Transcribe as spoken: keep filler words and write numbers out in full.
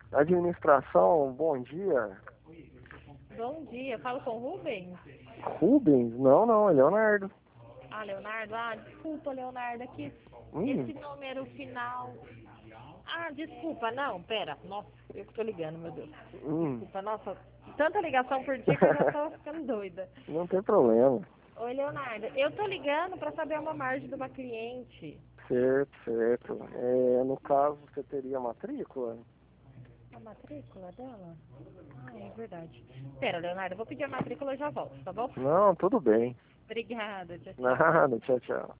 Administração, bom dia. Bom dia, falo com o Rubens? Rubens? Não, não, é Leonardo. Ah, Leonardo, ah, desculpa, Leonardo, aqui, Hum, esse número final... Ah, desculpa, não, pera, nossa, eu que tô ligando, meu Deus. hum. Desculpa, nossa, tanta ligação por dia que eu já tô ficando doida. Não tem problema. Oi, Leonardo, eu tô ligando pra saber uma margem de uma cliente. Certo, certo. É, no caso, você teria matrícula? A matrícula dela? Ah, é verdade. Pera, Leonardo, eu vou pedir a matrícula e já volto, tá bom? Não, tudo bem. Obrigada, tchau, tchau. Nada, tchau, tchau.